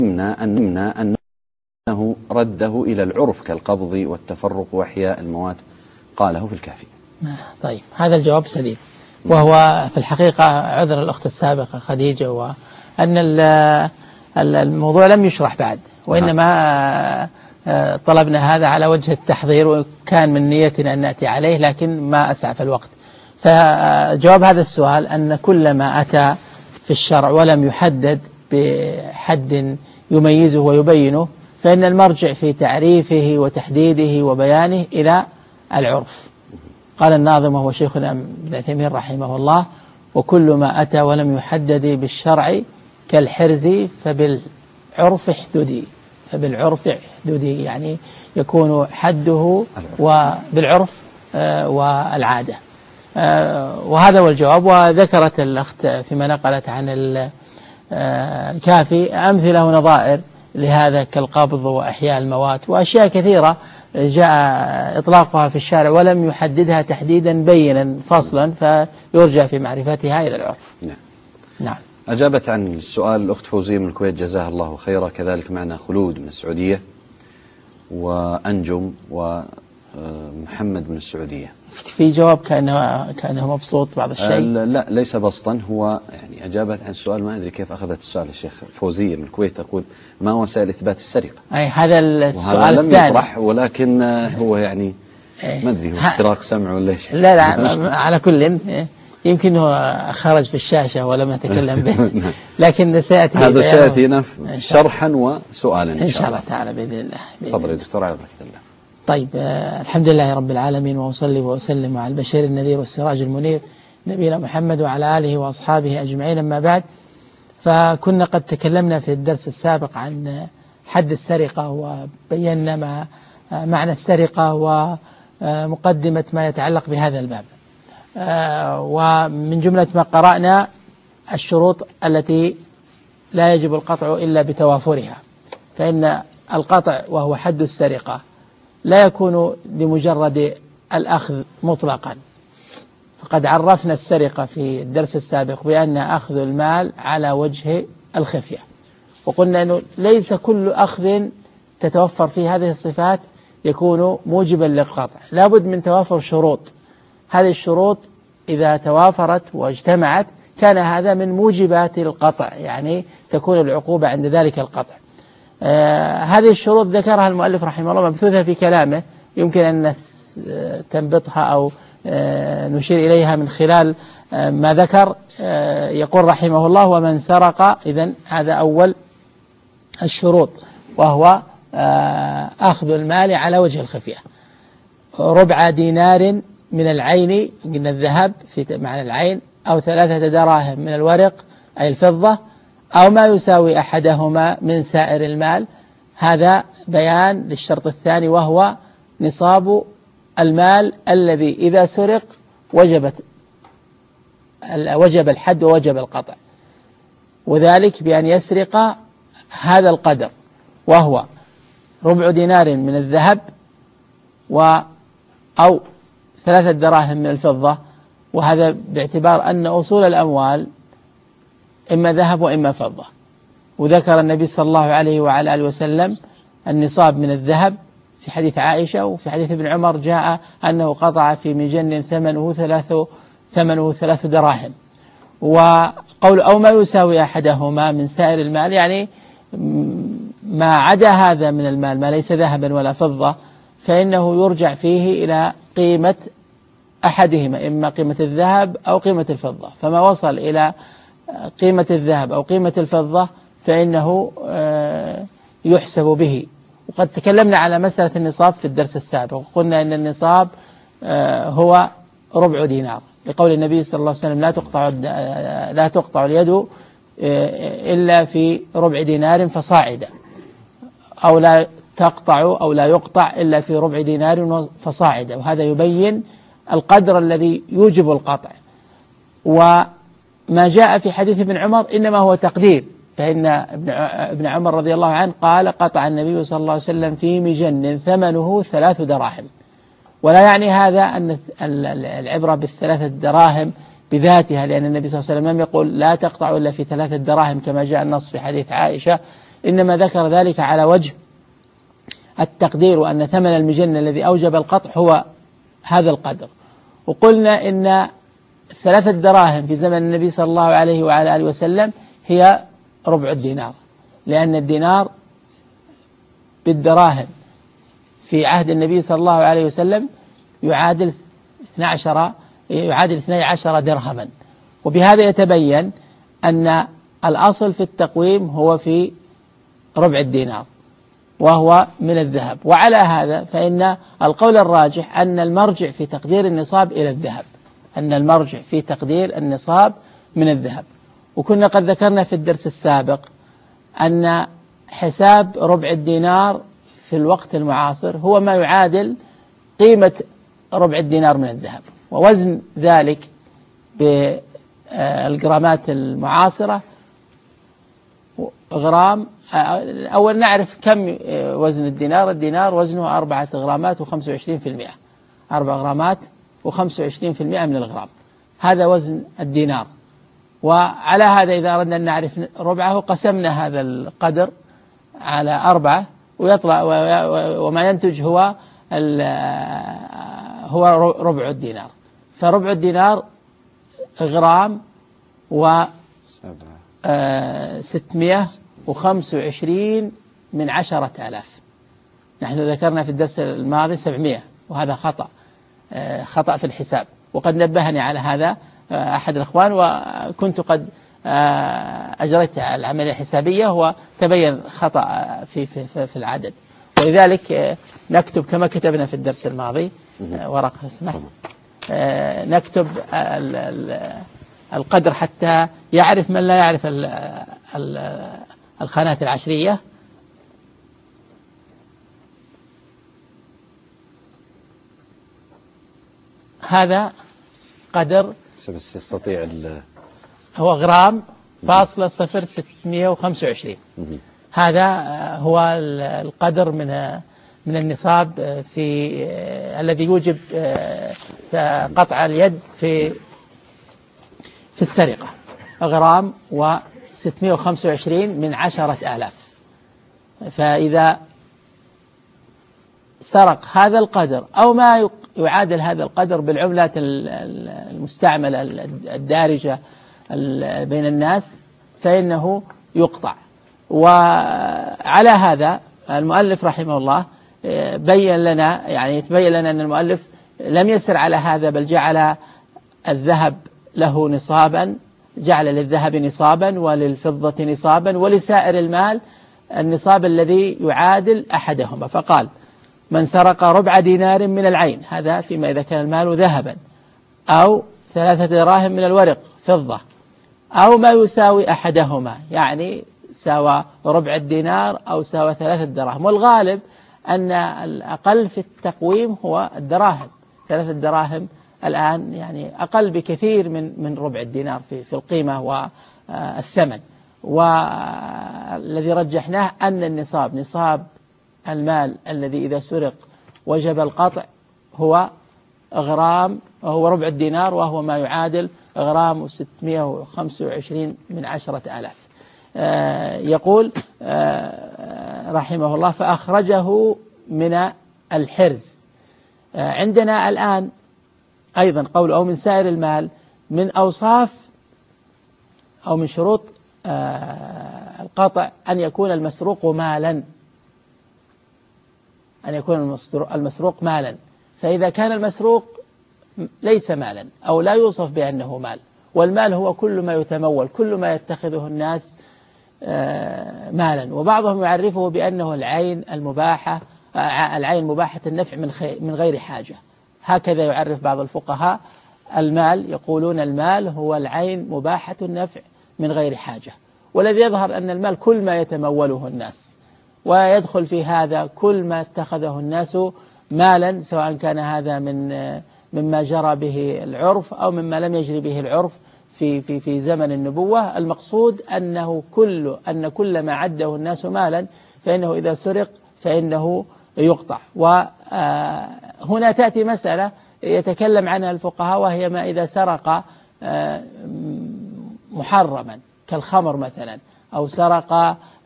أنه رده إلى العرف كالقبض والتفرق وإحياء الموات، قاله في الكافي. طيب، هذا الجواب سديد، وهو في الحقيقة عذر الأخت السابقة خديجة، وأن الموضوع لم يشرح بعد، وإنما طلبنا هذا على وجه التحضير، وكان من نيتنا أن نأتي عليه لكن ما أسعف الوقت. فجواب هذا السؤال أن كل ما أتى في الشرع ولم يحدد بحد يميزه ويبينه فإن المرجع في تعريفه وتحديده وبيانه إلى العرف. قال الناظم وهو شيخنا ابن عثيمين رحمه الله: وكل ما أتى ولم يحدد بالشرع كالحرز فبالعرف احددي. فبالعرف احددي يعني يكون حده وبالعرف والعادة. وهذا هو الجواب. وذكرت الأخت فيما نقلت عن الكافي أمثلة ونظائر لهذا كالقبض وإحياء الموات وأشياء كثيرة جاء إطلاقها في الشارع ولم يحددها تحديدا بينا فصلا، فيرجع في معرفتها إلى العرف. نعم. أجابت عن السؤال الأخت فوزية من الكويت جزاها الله خيرا، كذلك معنا خلود من السعودية، وأنجم ومحمد من السعودية. في جواب كأنه مبسوط بعض الشيء. لا ليس بسطا، هو يعني أجابت عن السؤال، ما أدري كيف أخذت السؤال الشيخ فوزية من الكويت، تقول ما وسائل إثبات السرقة؟ أي هذا السؤال لم يطرح، ولكن هو يعني ما أدري هو استراق سمع ولا إيش. لا على كل يمكن هو خرج في الشاشة ولم يتكلم به، لكن سيأتي هذا سيأتينا شرحا وسؤالا إن شاء الله تعالى بإذن الله. تفضل يا دكتور على بركة الله. طيب، الحمد لله رب العالمين، وأصلي وأسلم على البشير النذير والسراج المنير نبينا محمد وعلى آله وأصحابه أجمعين. أما بعد، فكنا قد تكلمنا في الدرس السابق عن حد السرقة، وبينا ما معنى السرقة ومقدمة ما يتعلق بهذا الباب. ومن جملة ما قرأنا الشروط التي لا يجب القطع إلا بتوافرها، فإن القطع وهو حد السرقة لا يكون لمجرد الأخذ مطلقا. فقد عرفنا السرقة في الدرس السابق بأن أخذ المال على وجه الخفية، وقلنا أنه ليس كل أخذ تتوفر فيه هذه الصفات يكون موجبا للقطع، لابد من توافر شروط. هذه الشروط إذا توافرت واجتمعت كان هذا من موجبات القطع، يعني تكون العقوبة عند ذلك القطع. هذه الشروط ذكرها المؤلف رحمه الله مبثوثة في كلامه، يمكن أن تنبطها أو نشير إليها من خلال ما ذكر. يقول رحمه الله: ومن سرق، إذن هذا أول الشروط، وهو أخذ المال على وجه الخفية، ربع دينار من العين، قلنا الذهب في معنى العين، أو 3 دراهم من الورق أي الفضة، أو ما يساوي أحدهما من سائر المال. هذا بيان للشرط الثاني، وهو نصاب المال الذي إذا سرق وجب الحد ووجب القطع، وذلك بأن يسرق هذا القدر، وهو ربع دينار من الذهب أو 3 دراهم من الفضة. وهذا باعتبار أن أصول الأموال إما ذهب وإما فضة. وذكر النبي صلى الله عليه وعلى آله وسلم النصاب من الذهب في حديث عائشة، وفي حديث ابن عمر جاء أنه قطع في مجن ثمنه 3 دراهم. وقول أو ما يساوي أحدهما من سائر المال، يعني ما عدا هذا من المال ما ليس ذهبا ولا فضة، فإنه يرجع فيه إلى قيمة أحدهما، إما قيمة الذهب أو قيمة الفضة. فما وصل إلى قيمة الذهب أو قيمة الفضة فإنه يحسب به. وقد تكلمنا على مسألة النصاب في الدرس السابق، وقلنا أن النصاب هو ربع دينار، لقول النبي صلى الله عليه وسلم: لا تقطع اليد إلا في ربع دينار فصاعدا، أو لا تقطع أو لا يقطع إلا في ربع دينار فصاعدا. وهذا يبين القدر الذي يوجب القطع. وما جاء في حديث ابن عمر إنما هو تقدير، فإن ابن عمر رضي الله عنه قال: قطع النبي صلى الله عليه وسلم في مجن ثمنه 3 دراهم. ولا يعني هذا أن العبرة ب3 دراهم بذاتها، لأن النبي صلى الله عليه وسلم لم يقل لا تقطع إلا في 3 دراهم كما جاء النص في حديث عائشة، إنما ذكر ذلك على وجه التقدير، وأن ثمن المجنة الذي أوجب القطع هو هذا القدر. وقلنا إن 3 دراهم في زمن النبي صلى الله عليه وعلى آله وسلم هي ربع الدينار، لأن الدينار بالدراهم في عهد النبي صلى الله عليه وسلم يعادل 12 درهما. وبهذا يتبين أن الأصل في التقويم هو في ربع الدينار وهو من الذهب. وعلى هذا فإن القول الراجح أن المرجع في تقدير النصاب إلى الذهب، أن المرجع في تقدير النصاب من الذهب. وكنا قد ذكرنا في الدرس السابق أن حساب ربع الدينار في الوقت المعاصر هو ما يعادل قيمة ربع الدينار من الذهب، ووزن ذلك بالجرامات المعاصرة غرام. أول نعرف كم وزن الدينار. الدينار وزنه 4 غرامات و25%، 4 غرامات و25% من الغرام، هذا وزن الدينار. وعلى هذا إذا أردنا أن نعرف ربعه قسمنا هذا القدر على 4 ويطلع، وما ينتج هو ربع الدينار. فربع الدينار غرام و 625 من 10,000. نحن ذكرنا في الدرس الماضي 700، وهذا خطأ في الحساب، وقد نبهني على هذا أحد الأخوان، وكنت قد أجريت العملية الحسابية وتبين خطأ في العدد. ولذلك نكتب كما كتبنا في الدرس الماضي، ورقة سمحت، نكتب القدر حتى يعرف من لا يعرف الخانات العشرية. هذا قدر بس يستطيع هو غرام فاصلة 0,625. هذا هو القدر من النصاب الذي يوجب قطع اليد في السرقة، غرام و625 من 10,000. فإذا سرق هذا القدر أو ما يعادل هذا القدر بالعملات المستعملة الدارجة بين الناس فإنه يقطع. وعلى هذا المؤلف رحمه الله بين لنا، يعني يتبين لنا أن المؤلف لم يسر على هذا، بل جعل الذهب له نصابا، جعل للذهب نصابا وللفضة نصابا ولسائر المال النصاب الذي يعادل أحدهما. فقال: من سرق ربع دينار من العين، هذا فيما إذا كان المال ذهبا، أو 3 دراهم من الورق فضة، أو ما يساوي أحدهما، يعني ساوى ربع الدينار أو ساوى 3 دراهم. والغالب أن الأقل في التقويم هو الدراهم، 3 دراهم الآن يعني أقل بكثير من ربع الدينار في القيمة والثمن. والذي رجحناه أن نصاب المال الذي إذا سرق وجب القطع هو غرام، وهو ربع الدينار، وهو ما يعادل غرام و625 من 10,000. يقول رحمه الله: فأخرجه من الحرز. عندنا الآن أيضا قول أو من سائر المال من أوصاف أو من شروط القطع أن يكون المسروق مالا، أن يكون المسروق مالا. فإذا كان المسروق ليس مالا أو لا يوصف بأنه مال، والمال هو كل ما يتمول، كل ما يتخذه الناس مالا. وبعضهم يعرفه بأنه العين المباحة، العين مباحة النفع من غير حاجة. هكذا يعرف بعض الفقهاء المال، يقولون المال هو العين مباحة النفع من غير حاجة. والذي يظهر أن المال كل ما يتموله الناس، ويدخل في هذا كل ما اتخذه الناس مالا، سواء كان هذا مما جرى به العرف أو مما لم يجري به العرف في زمن النبوة. المقصود أن كل ما عده الناس مالا فإنه إذا سرق فإنه يقطع. وهنا تأتي مسألة يتكلم عنها الفقهاء، وهي ما إذا سرق محرما كالخمر مثلا، أو سرق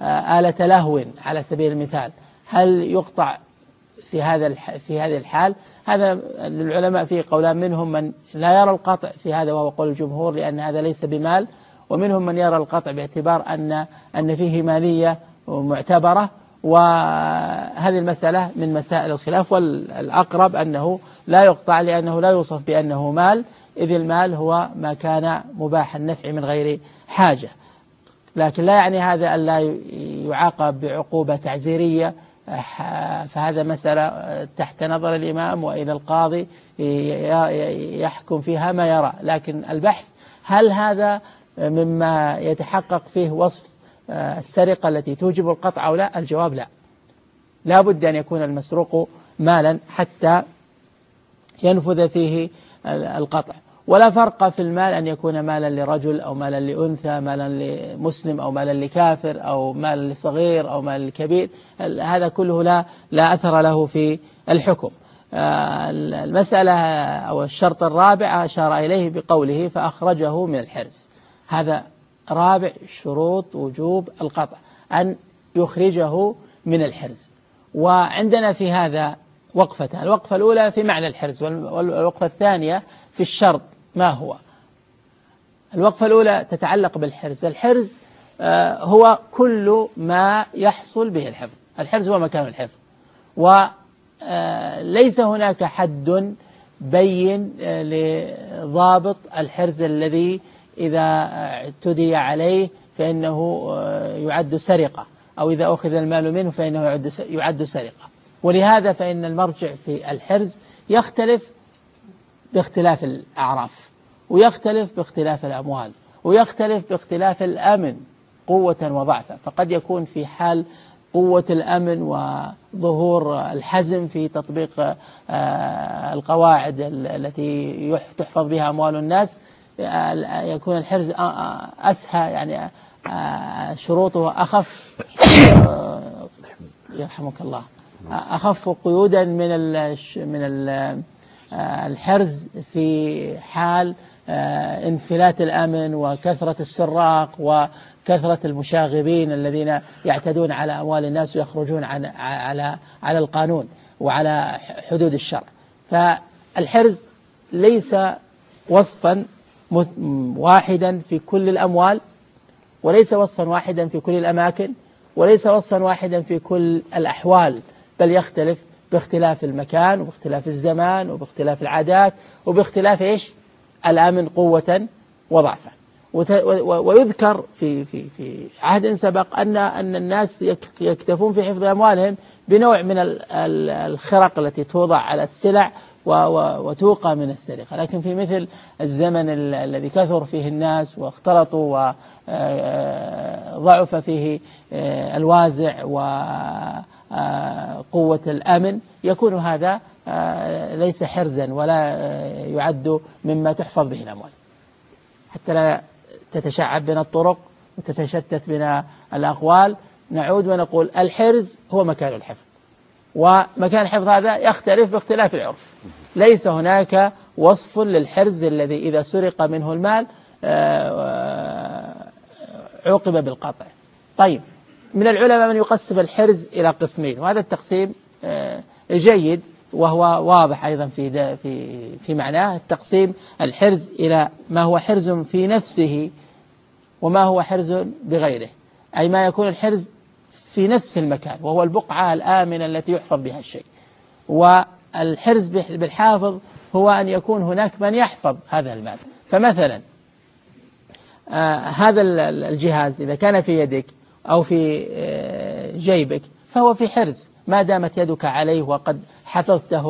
آلة لهو على سبيل المثال، هل يقطع في هذه الحال؟ هذا للعلماء فيه قولان، منهم من لا يرى القطع في هذا وهو قول الجمهور لأن هذا ليس بمال، ومنهم من يرى القطع باعتبار أن فيه مالية معتبرة، وهذه المسألة من مسائل الخلاف، والأقرب أنه لا يقطع لأنه لا يوصف بأنه مال، إذ المال هو ما كان مباح النفع من غير حاجة. لكن لا يعني هذا أن لا يعاقب بعقوبة تعزيرية، فهذا مسألة تحت نظر الإمام وإلى القاضي يحكم فيها ما يرى. لكن البحث هل هذا مما يتحقق فيه وصف السرقة التي توجب القطع أو لا؟ الجواب لا، لا بد أن يكون المسروق مالا حتى ينفذ فيه القطع. ولا فرق في المال أن يكون مالا لرجل أو مالا لأنثى، مالا لمسلم أو مالا لكافر، أو مالا لصغير أو مالا لكبير، هذا كله لا أثر له في الحكم. المسألة أو الشرط الرابع أشار إليه بقوله فأخرجه من الحرز، هذا رابع شروط وجوب القطع، أن يخرجه من الحرز. وعندنا في هذا وقفتان، الوقفة الأولى في معنى الحرز، والوقفة الثانية في الشرط ما هو. الوقفة الأولى تتعلق بالحرز. الحرز هو كل ما يحصل به الحفظ، الحرز هو مكان الحفظ، وليس هناك حد بين لضابط الحرز الذي إذا اعتدي عليه فإنه يعد سرقة، أو إذا أخذ المال منه فإنه يعد سرقة. ولهذا فإن المرجع في الحرز يختلف باختلاف الأعراف، ويختلف باختلاف الأموال، ويختلف باختلاف الأمن قوة وضعفا. فقد يكون في حال قوة الأمن وظهور الحزم في تطبيق القواعد التي تحفظ بها أموال الناس، يكون الحرز أسهى، يعني شروطه أخف، يرحمك الله، أخف قيودا من الحرز في حال انفلات الأمن وكثرة السراق وكثرة المشاغبين الذين يعتدون على أموال الناس ويخرجون على القانون وعلى حدود الشرع. فالحرز ليس وصفا واحدا في كل الأموال، وليس وصفا واحدا في كل الأماكن، وليس وصفا واحدا في كل الأحوال، بل يختلف باختلاف المكان وباختلاف الزمان وباختلاف العادات وباختلاف الأمن قوة وضعفا. ويذكر في عهد سبق أن الناس يكتفون في حفظ أموالهم بنوع من الخرق التي توضع على السلع وتوقى من السرقة. لكن في مثل الزمن الذي كثر فيه الناس واختلطوا وضعف فيه الوازع وقوة الأمن، يكون هذا ليس حرزا ولا يعد مما تحفظ به الأموال، حتى لا تتشعب بنا الطرق وتتشتت بنا الأقوال. نعود ونقول الحرز هو مكان الحفظ، ومكان الحفظ هذا يختلف باختلاف العرف. ليس هناك وصف للحرز الذي إذا سرق منه المال عوقب بالقطع. طيب، من العلماء من يقسم الحرز إلى قسمين، وهذا التقسيم جيد وهو واضح أيضا في معناه. التقسيم الحرز إلى ما هو حرز في نفسه وما هو حرز بغيره، أي ما يكون الحرز في نفس المكان وهو البقعة الآمنة التي يحفظ بها الشيء. والحرز بالحافظ هو أن يكون هناك من يحفظ هذا المال. فمثلا هذا الجهاز إذا كان في يدك أو في جيبك فهو في حرز ما دامت يدك عليه وقد حفظته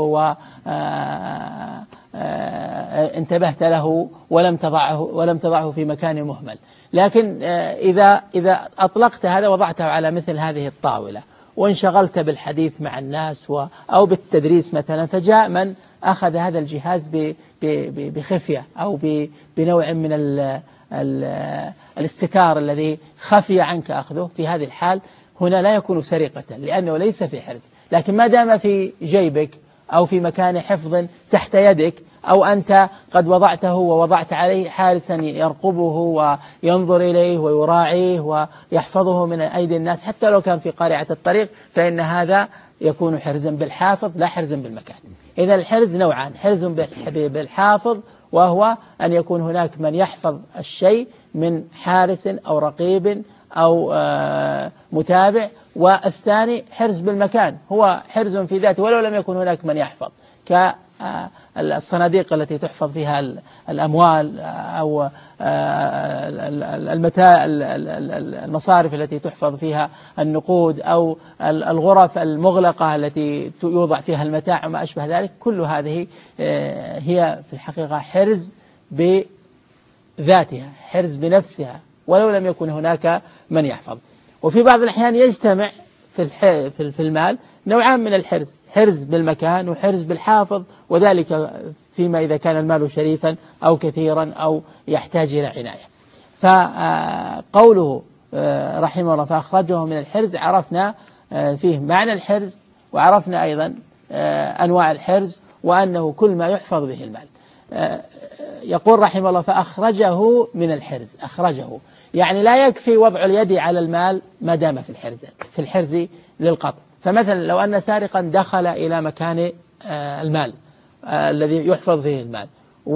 وانتبهت له ولم تضعه في مكان مهمل. لكن إذا أطلقت هذا وضعته على مثل هذه الطاولة وانشغلت بالحديث مع الناس أو بالتدريس مثلا، فجاء من أخذ هذا الجهاز بخفية أو بنوع من الاستتار الذي خفي عنك أخذه، في هذه الحال هنا لا يكون سرقة لأنه ليس في حرز. لكن ما دام في جيبك أو في مكان حفظ تحت يدك أو أنت قد وضعته ووضعت عليه حارسا يرقبه وينظر إليه ويراعيه ويحفظه من أيدي الناس حتى لو كان في قارعة الطريق، فإن هذا يكون حرزا بالحافظ لا حرزا بالمكان. إذا الحرز نوعان: حرز بالحافظ وهو أن يكون هناك من يحفظ الشيء من حارس أو رقيب أو متابع، والثاني حرز بالمكان هو حرز في ذاته ولو لم يكن هناك من يحفظ، كالصناديق التي تحفظ فيها الأموال أو المصارف التي تحفظ فيها النقود أو الغرف المغلقة التي يوضع فيها المتاع وما أشبه ذلك. كل هذه هي في الحقيقة حرز بذاتها، حرز بنفسها ولو لم يكن هناك من يحفظ. وفي بعض الأحيان يجتمع في المال نوعان من الحرز: حرز بالمكان وحرز بالحافظ، وذلك فيما إذا كان المال شريفا أو كثيرا أو يحتاج إلى عناية. فقوله رحمه الله فأخرجه من الحرز، عرفنا فيه معنى الحرز، وعرفنا أيضا أنواع الحرز وأنه كل ما يحفظ به المال. يقول رحمه الله فأخرجه من الحرز. أخرجه يعني لا يكفي وضع اليد على المال ما دام في الحرز للقطع. فمثلا لو أن سارقا دخل إلى مكان المال الذي يحفظ فيه المال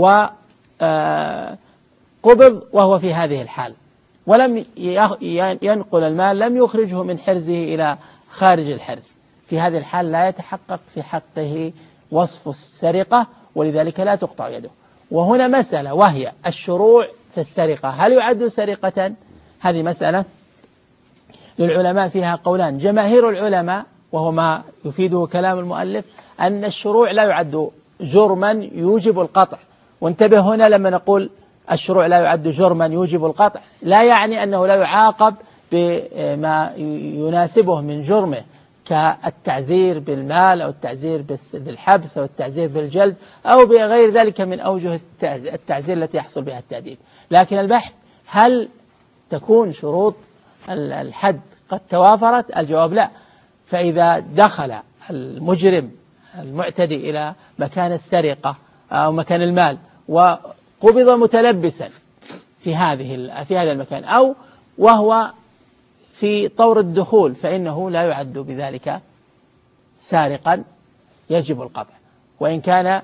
وقبض وهو في هذه الحال ولم ينقل المال، لم يخرجه من حرزه إلى خارج الحرز، في هذه الحال لا يتحقق في حقه وصف السرقة، ولذلك لا تقطع يده. وهنا مسألة وهي الشروع في السرقة، هل يعد سرقة؟ هذه مسألة للعلماء فيها قولان. جماهير العلماء وهو ما يفيده كلام المؤلف أن الشروع لا يعد جرما يوجب القطع. وانتبه هنا لما نقول الشروع لا يعد جرما يوجب القطع لا يعني أنه لا يعاقب بما يناسبه من جرمه كالتعزير بالمال أو التعزير بالحبس أو التعزير بالجلد أو بغير ذلك من أوجه التعزير التي يحصل بها التأديب. لكن البحث هل تكون شروط الحد قد توافرت؟ الجواب لا. فإذا دخل المجرم المعتدي إلى مكان السرقة أو مكان المال وقبض متلبسا في هذا المكان أو وهو في طور الدخول، فإنه لا يعد بذلك سارقا يجب القطع، وإن كان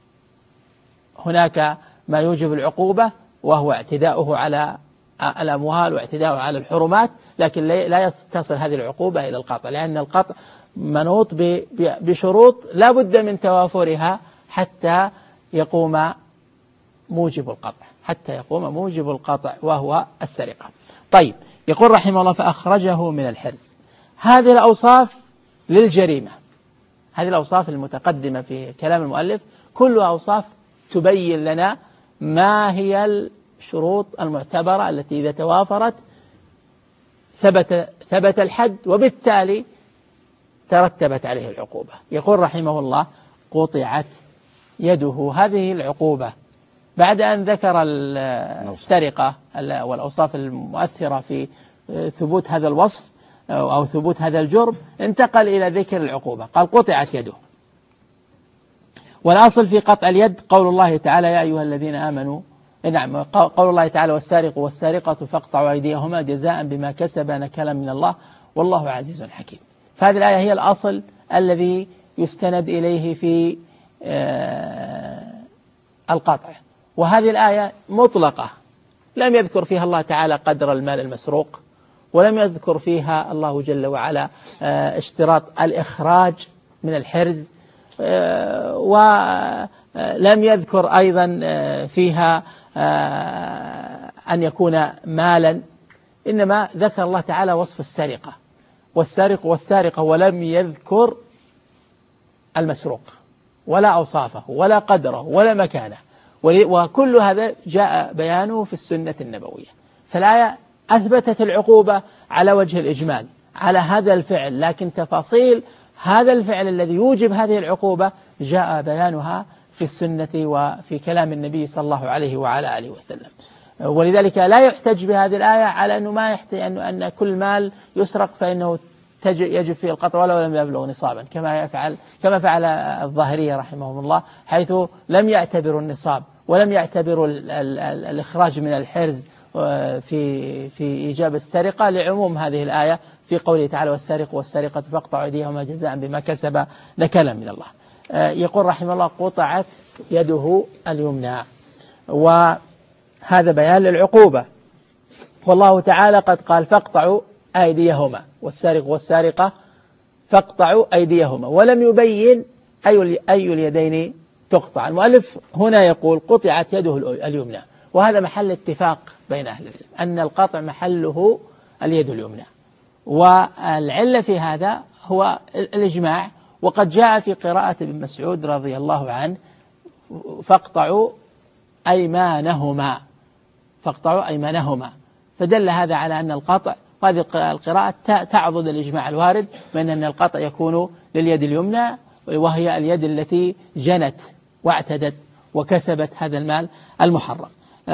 هناك ما يوجب العقوبة وهو اعتداؤه على الأموال واعتداؤه على الحرمات، لكن لا تصل هذه العقوبة إلى القطع، لأن القطع منوط بشروط لا بد من توافرها حتى يقوم موجب القطع وهو السرقة. طيب، يقول رحمه الله فأخرجه من الحرز. هذه الأوصاف للجريمة، هذه الأوصاف المتقدمة في كلام المؤلف كلها أوصاف تبين لنا ما هي الشروط المعتبرة التي إذا توافرت ثبت الحد وبالتالي ترتبت عليه العقوبة. يقول رحمه الله قطعت يده. هذه العقوبة بعد أن ذكر السرقة والأوصاف المؤثرة في ثبوت هذا الوصف أو ثبوت هذا الجرم، انتقل إلى ذكر العقوبة. قال قطعت يده. والأصل في قطع اليد قول الله تعالى يا أيها الذين آمنوا، نعم، قول الله تعالى والسارق والسارقة فاقطعوا أيديهما جزاء بما كسبا نكالا من الله والله عزيز حكيم. فهذه الآية هي الأصل الذي يستند إليه في القطع. وهذه الآية مطلقة، لم يذكر فيها الله تعالى قدر المال المسروق، ولم يذكر فيها الله جل وعلا اشتراط الإخراج من الحرز، ولم يذكر أيضا فيها أن يكون مالا، إنما ذكر الله تعالى وصف السرقة والسارق والسارقة، ولم يذكر المسروق ولا أوصافه ولا قدره ولا مكانه، وكل هذا جاء بيانه في السنة النبوية. فالآية أثبتت العقوبة على وجه الإجمال على هذا الفعل، لكن تفاصيل هذا الفعل الذي يوجب هذه العقوبة جاء بيانها في السنة وفي كلام النبي صلى الله عليه وعلى آله وسلم. ولذلك لا يحتج بهذه الآية على أنه ما يحتاج أن كل مال يسرق فإنه يجب فيه القطع ولو لم يبلغ نصابا، كما فعل الظاهرية رحمهم الله، حيث لم يعتبروا النصاب ولم يعتبروا الإخراج من الحرز في إيجاب السرقة، لعموم هذه الآية في قوله تعالى والسارق والسارقة فاقطعوا أيديهما جزاء بما كسب نكالا من الله. يقول رحمه الله قطعت يده اليمنى، وهذا بيان للعقوبة، والله تعالى قد قال فاقطعوا أيديهما، والسارق والسارقة فاقطعوا أيديهما، ولم يبين أي اليدين تقطع. المؤلف هنا يقول قطعت يده اليمنى، وهذا محل اتفاق بين أهل العلم أن القطع محله اليد اليمنى، والعلة في هذا هو الإجماع، وقد جاء في قراءة ابن مسعود رضي الله عنه فاقطعوا أيمانهما، فاقطعوا أيمانهما، فدل هذا على أن القطع، وهذه القراءة تعضد الإجماع الوارد من أن القطع يكون لليد اليمنى، وهي اليد التي جنت واعتدت وكسبت هذا المال المحرم.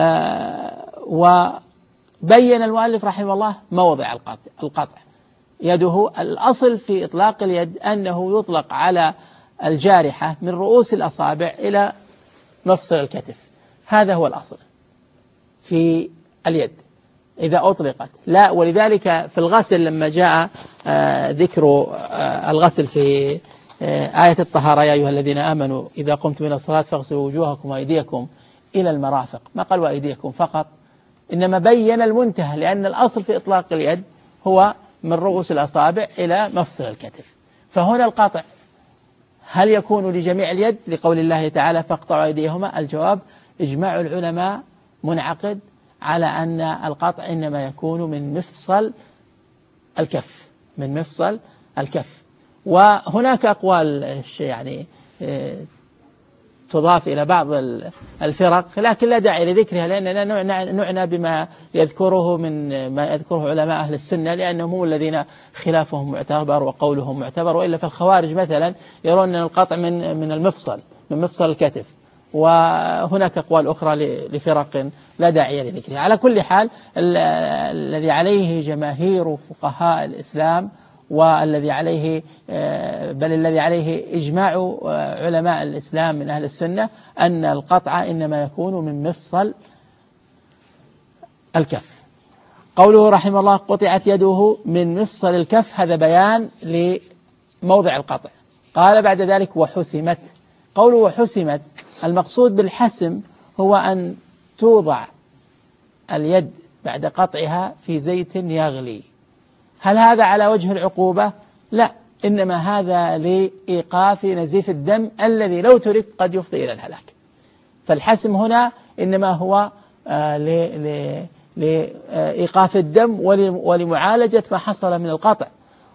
وبين المؤلف رحمه الله موضع القطع يده. الأصل في إطلاق اليد أنه يطلق على الجارحة من رؤوس الأصابع إلى مفصل الكتف، هذا هو الأصل في اليد إذا أطلقت. لا، ولذلك في الغسل لما جاء ذكر الغسل في آية الطهارة يا أيها الذين آمنوا إذا قمتم إلى الصلاة فاغسلوا وجوهكم وأيديكم إلى المرافق، ما قال وأيديكم فقط، إنما بين المنتهى، لأن الأصل في إطلاق اليد هو من رؤوس الأصابع إلى مفصل الكتف. فهنا القطع هل يكون لجميع اليد لقول الله تعالى فاقطعوا أيديهما؟ الجواب إجماع العلماء منعقد على أن القطع إنما يكون من مفصل الكف، من مفصل الكف. وهناك أقوال يعني تضاف إلى بعض الفرق، لكن لا داعي لذكرها، لأننا نعنى بما يذكره من ما يذكره علماء أهل السنة، لأنهم هم الذين خلافهم معتبر وقولهم معتبر، وإلا فالخوارج مثلا يرون أن القطع من المفصل، من مفصل الكتف، وهناك أقوال أخرى لفرق لا داعي لذكرها. على كل حال الذي عليه جماهير فقهاء الإسلام والذي عليه الذي عليه إجماع علماء الإسلام من أهل السنة أن القطع إنما يكون من مفصل الكف. قوله رحمه الله قطعت يده من مفصل الكف، هذا بيان لموضع القطع. قال بعد ذلك وحسمت. قوله وحسمت المقصود بالحسم هو أن توضع اليد بعد قطعها في زيت يغلي. هل هذا على وجه العقوبة؟ لا، إنما هذا لإيقاف نزيف الدم الذي لو ترك قد يفضي إلى الهلاك. فالحسم هنا إنما هو لإيقاف الدم ولمعالجة ما حصل من القطع،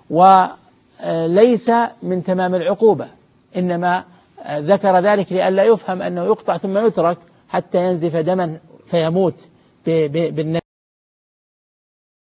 وليس من تمام العقوبة، إنما ذكر ذلك لئلا يفهم أنه يقطع ثم يترك حتى ينزف دما فيموت بالنزيف.